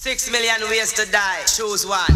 6 million ways to die. Choose one.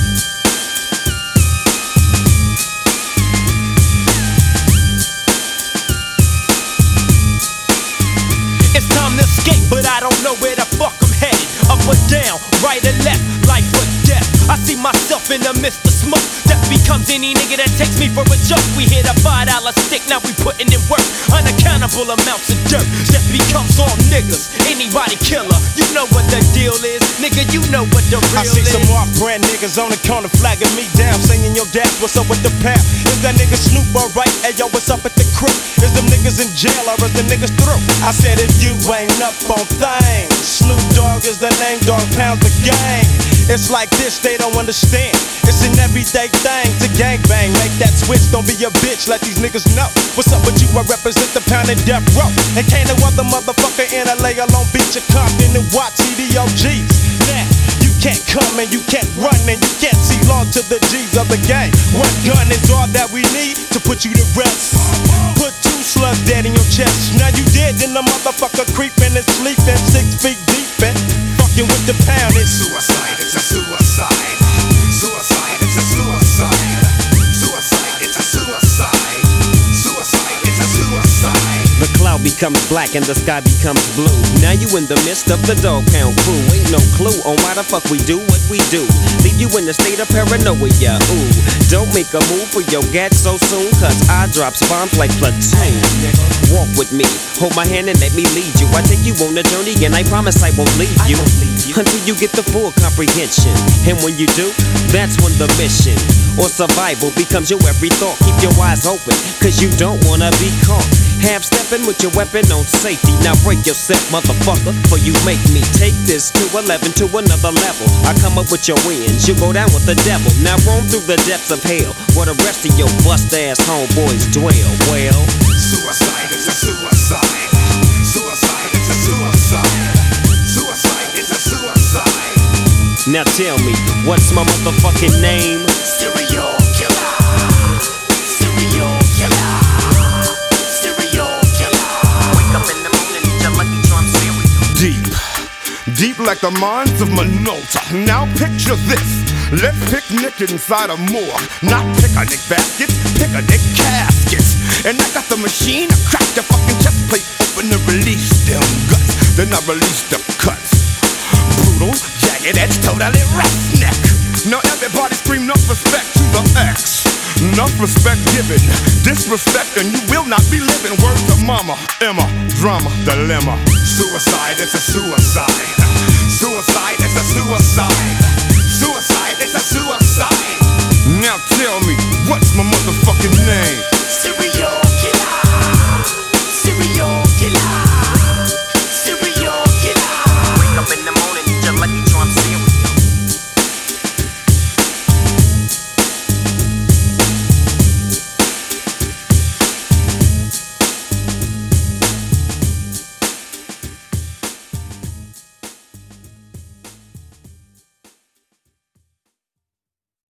It's time to escape, but I don't know where the fuck I'm headed. Up or down, right or left, life or death. I see myself in the midst of smoke. Death becomes any nigga that takes me for a joke. We hit a $5 stick, now we putting in work. Unaccountable amounts of dirt. Death becomes all niggas, anybody killer. You know what the deal is, nigga, you know what the real is. I see some off-brand niggas on the corner flagging me down, saying, yo, Dad, what's up with the pound? Is that nigga Snoop alright? Hey, yo, what's up at the crib? Is them niggas in jail or is the niggas through? I said, if you ain't up on things, Snoop Dogg is the name, dog pounds the gang. It's like this, they don't understand. It's an everyday thing to gangbang. Make that switch, don't be a bitch, let these niggas know. What's up with you? I represent the pound and death row. And can't no other motherfucker in LA alone beat your Compton and watch CDOGs. Now, you can't come and you can't run and you can't see long to the G's of the game. One gun is all that we need to put you to rest. Put 2 slugs dead in your chest. Now you dead and the motherfucker creeping and sleeping 6 feet deep and fucking with the pound. It's suicide, it's a suicide. Suicide, it's a suicide. Suicide, it's a suicide. Suicide, it's a suicide. The cloud becomes black and the sky becomes blue. Now you in the midst of the dog pound crew. Ain't no clue on why the fuck we do what we do. Leave you in a state of paranoia, ooh. Don't make a move for your gat so soon, cause I drops bombs like platoon. Walk with me, hold my hand and let me lead you. I take you on a journey and I promise I won't leave you until you get the full comprehension. And when you do, that's when the mission or survival becomes your every thought. Keep your eyes open, cause you don't wanna be caught. Half stepping with your weapon on safety. Now break yourself, motherfucker, for you make me take this to 11 to another level. I come up with your wins, you go down with the devil. Now roam through the depths of hell, where the rest of your bust-ass homeboys dwell. Well, suicide is a suicide. Suicide is a suicide. Suicide is a suicide. now tell me, what's my motherfucking name? Serial killer. Serial killer. Serial killer. Wake up in the morning, eat your Lucky Charm cereal. Deep like the mines of Minota. Now picture this. Let's picnic inside a morgue. Not picnic baskets, picnic caskets. And I got the machine, I crack your fucking chest plate open and release them guts. Then I release the cuts. Brutal, jagged edge, totally roughneck. Now everybody scream enough respect to the X. Enough respect given, disrespect and you will not be living. Word to mama, Emma, drama, dilemma. Suicide is a suicide. Suicide is a suicide.